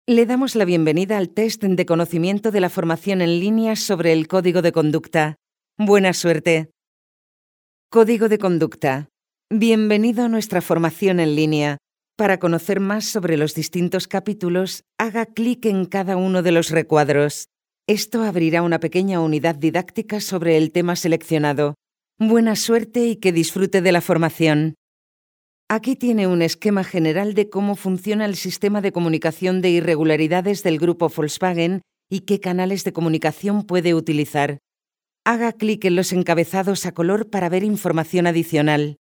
Le damos la bienvenida al test de conocimiento de la formación en línea sobre el código de conducta. Buena suerte. Código de conducta. Bienvenido a nuestra formación en línea. Para conocer más sobre los distintos capítulos, haga clic en cada uno de los recuadros. Esto abrirá una pequeña unidad didáctica sobre el tema seleccionado. Buena suerte y que disfrute de la formación. Aquí tiene un esquema general de cómo funciona el sistema de comunicación de irregularidades del grupo Volkswagen y qué canales de comunicación puede utilizar. Haga clic en los encabezados a color para ver información adicional.